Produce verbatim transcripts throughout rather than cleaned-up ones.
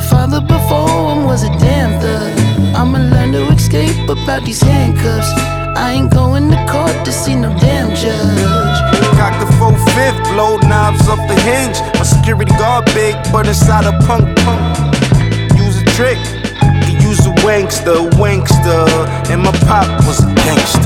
father before him was a damn thug. I'ma learn to escape about these handcuffs. I ain't going to court to see no damn judge. Cock the four fifth, blow knobs off the hinge. My security guard big, but inside a punk punk. Use a trick, he used a wankster, wankster, and my pop was a gangster.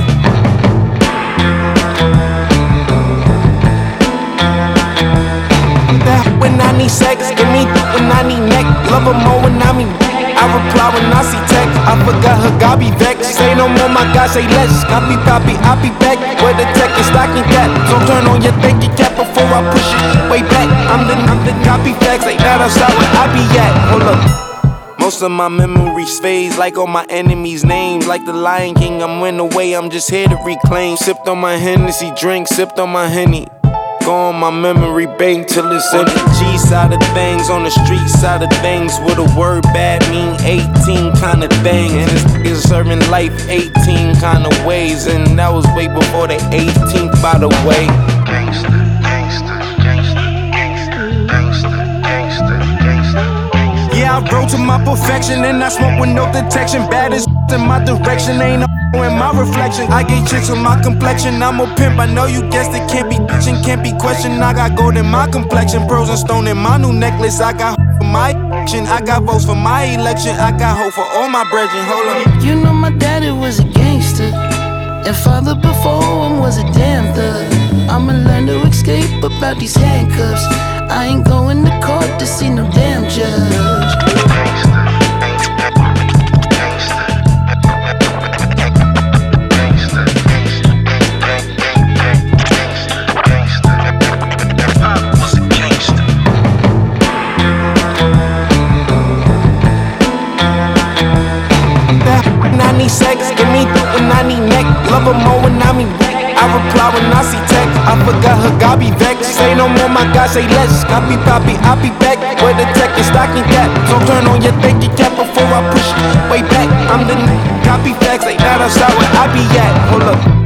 When I need sex, give me when I need neck. Love her more when I mean. I reply when I see text. I forgot her, God be vexed. Say no more, my God, say less. Copy, poppy, I be back. Where the tech is stocking cap. So turn on your thinking cap before I push it way back. I'm the, I'm the copy facts. Like that outside where I be at. Hold up. Most of my memories fades like all my enemies' names. Like the Lion King, I'm went away, I'm just here to reclaim. Sipped on my Hennessy drink, sipped on my Henny. Go on my memory bank till it's on the G side of things, on the street side of things. With a word bad mean eighteen kind of thing. And this niggas serving life eighteen kind of ways. And that was way before the eighteenth, by the way. Gangsta, gangsta, gangsta, gangsta, gangsta, gangsta, gangsta. Yeah, I rode to my perfection and I smoke with no detection. Bad as in my direction, ain't no in my reflection. I get chicks on my complexion. I'm a pimp, I know you guessed it. Can't be bitchin', can't be questioned. I got gold in my complexion, pearls and stone in my new necklace. I got for my action, I got votes for my election. I got hope for all my brethren. Hold up. You know my daddy was a gangster, and father before him was a damn thug. I'ma learn to escape about these handcuffs. I ain't going to court to see no damn judge. Sex, give me when I need neck. Love her more when I mean. I reply when I see text. I forgot her, God be vexed. Say no more, my God, say less. Copy, poppy, I be back. Where the tech is stocking cap. So turn on your thinking cap before I push way back. I'm the copy facts, like that outside where I be at. Hold up.